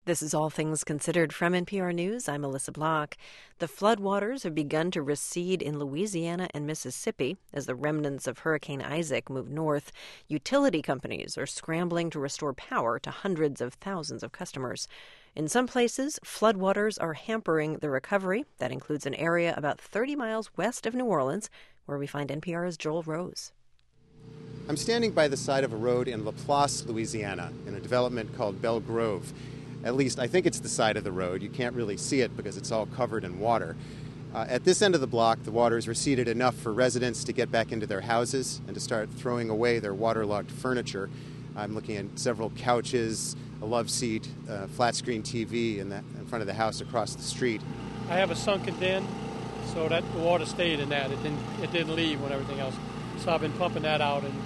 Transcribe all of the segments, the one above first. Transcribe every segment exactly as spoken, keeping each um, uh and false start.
This is All Things Considered from N P R News. I'm Melissa Block. The floodwaters have begun to recede in Louisiana and Mississippi as the remnants of Hurricane Isaac move north. Utility companies are scrambling to restore power to hundreds of thousands of customers. In some places, floodwaters are hampering the recovery. That includes an area about thirty miles west of New Orleans, where we find N P R's Joel Rose. I'm standing by the side of a road in Laplace, Louisiana, in a development called Belle Grove. At least, I think it's the side of the road. You can't really see it because it's all covered in water. Uh, at this end of the block, the water has receded enough for residents to get back into their houses and to start throwing away their waterlogged furniture. I'm looking at several couches, a love seat, a flat-screen T V in, the, in front of the house across the street. I have a sunken den, so that the water stayed in that. It didn't, it didn't leave when everything else. So I've been pumping that out and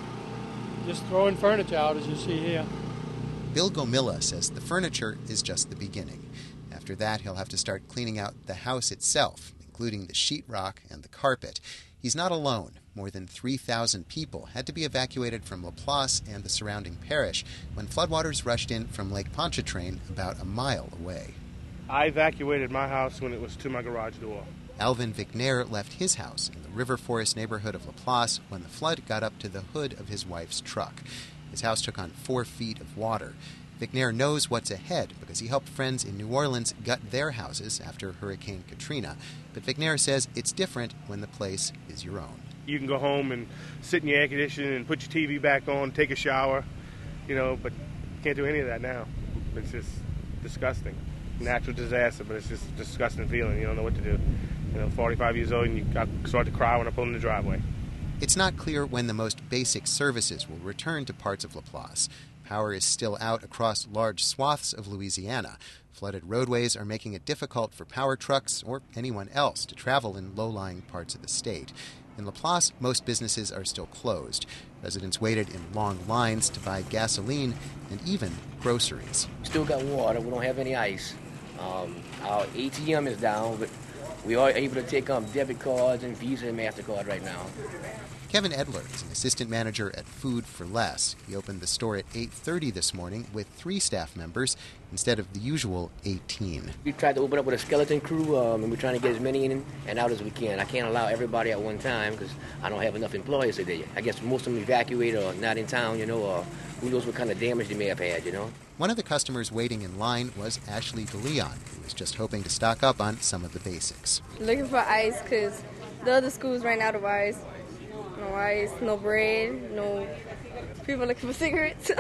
just throwing furniture out, as you see here. Bill Gomilla says the furniture is just the beginning. After that, he'll have to start cleaning out the house itself, including the sheetrock and the carpet. He's not alone. More than three thousand people had to be evacuated from Laplace and the surrounding parish when floodwaters rushed in from Lake Pontchartrain about a mile away. I evacuated my house when it was to my garage door. Alvin Vignair left his house in the River Forest neighborhood of Laplace when the flood got up to the hood of his wife's truck. His house took on four feet of water. Vignair knows what's ahead because he helped friends in New Orleans gut their houses after Hurricane Katrina. But Vignair says it's different when the place is your own. You can go home and sit in your air conditioning and put your T V back on, take a shower, you know, but you can't do any of that now. It's just disgusting. Natural disaster, but it's just a disgusting feeling. You don't know what to do. You know, forty-five years old and you start to cry when I pull in the driveway. It's not clear when the most basic services will return to parts of Laplace. Power is still out across large swaths of Louisiana. Flooded roadways are making it difficult for power trucks or anyone else to travel in low-lying parts of the state. In Laplace, most businesses are still closed. Residents waited in long lines to buy gasoline and even groceries. Still got water. We don't have any ice. Um, our A T M is down, but we are able to take um, debit cards and Visa and MasterCard right now. Kevin Edler is an assistant manager at Food for Less. He opened the store at eight thirty this morning with three staff members instead of the usual eighteen. We tried to open up with a skeleton crew, um, and we're trying to get as many in and out as we can. I can't allow everybody at one time because I don't have enough employees today. I guess most of them evacuated or not in town, you know, or who knows what kind of damage they may have had, you know. One of the customers waiting in line was Ashley DeLeon, who was just hoping to stock up on some of the basics. Looking for ice because the other schools ran out of ice. No ice, no bread, no people looking for cigarettes.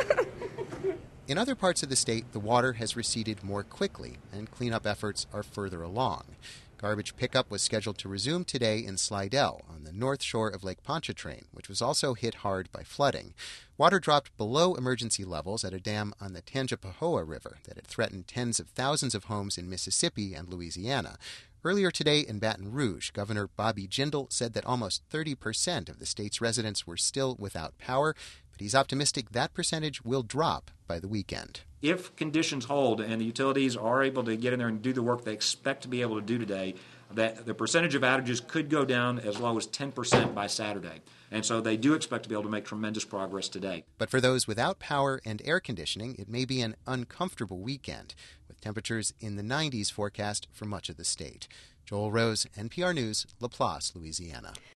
In other parts of the state, the water has receded more quickly, and cleanup efforts are further along. Garbage pickup was scheduled to resume today in Slidell, on the north shore of Lake Pontchartrain, which was also hit hard by flooding. Water dropped below emergency levels at a dam on the Tangipahoa River that had threatened tens of thousands of homes in Mississippi and Louisiana. Earlier today in Baton Rouge, Governor Bobby Jindal said that almost thirty percent of the state's residents were still without power, but he's optimistic that percentage will drop by the weekend. If conditions hold and the utilities are able to get in there and do the work they expect to be able to do today, that the percentage of outages could go down as low as ten percent by Saturday. And so they do expect to be able to make tremendous progress today. But for those without power and air conditioning, it may be an uncomfortable weekend, with temperatures in the nineties forecast for much of the state. Joel Rose, N P R News, Laplace, Louisiana.